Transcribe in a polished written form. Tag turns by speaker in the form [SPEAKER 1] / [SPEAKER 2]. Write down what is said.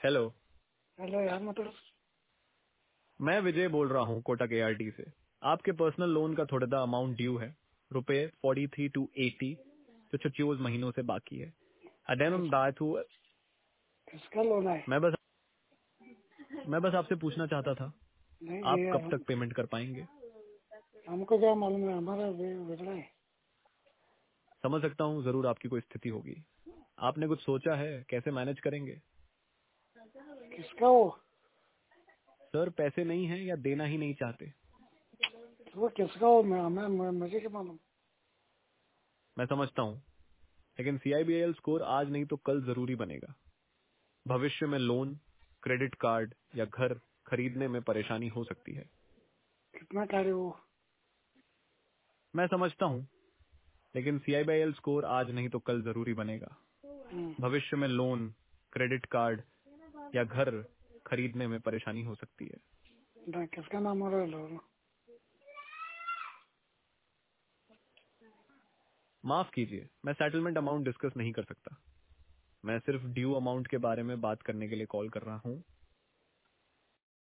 [SPEAKER 1] Hello.
[SPEAKER 2] Hello यार, मतलब
[SPEAKER 1] मैं विजय बोल रहा हूँ कोटक एआरटी से। आपके पर्सनल लोन का थोड़ा सा अमाउंट ड्यू है, रुपए 43 to 80, जो 24 महीनों से बाकी है। अडेनम
[SPEAKER 2] किस,
[SPEAKER 1] दायतु।
[SPEAKER 2] किसका लोन है?
[SPEAKER 1] मैं बस मैं बस आपसे पूछना चाहता था,
[SPEAKER 2] नहीं
[SPEAKER 1] आप
[SPEAKER 2] ये
[SPEAKER 1] कब तक पेमेंट कर पाएंगे?
[SPEAKER 2] हमको क्या मालूम है, हमारा बिगड़ा है।
[SPEAKER 1] समझ सकता हूँ, जरूर आपकी कोई स्थिति होगी। आपने कुछ सोचा है कैसे मैनेज करेंगे?
[SPEAKER 2] किसका वो?
[SPEAKER 1] सर, पैसे नहीं है या देना ही नहीं चाहते?
[SPEAKER 2] वो किसका वो? मुझे क्या मालूम।
[SPEAKER 1] मैं समझता हूँ, लेकिन सीआईबीआईएल स्कोर आज नहीं तो कल जरूरी बनेगा। भविष्य में लोन, क्रेडिट कार्ड या घर खरीदने में परेशानी हो सकती है।
[SPEAKER 2] कितना कार्य वो?
[SPEAKER 1] मैं समझता हूँ, लेकिन सीआईबीआईएल स्कोर आज नहीं तो कल जरूरी बनेगा।
[SPEAKER 2] हम्म,
[SPEAKER 1] भविष्य में लोन, क्रेडिट कार्ड या घर खरीदने में परेशानी हो सकती है।
[SPEAKER 2] किसका नाम हो रहा है लोन?
[SPEAKER 1] माफ कीजिए, मैं सेटलमेंट अमाउंट डिस्कस नहीं कर सकता। मैं सिर्फ ड्यू अमाउंट के बारे में बात करने के लिए कॉल कर रहा हूँ।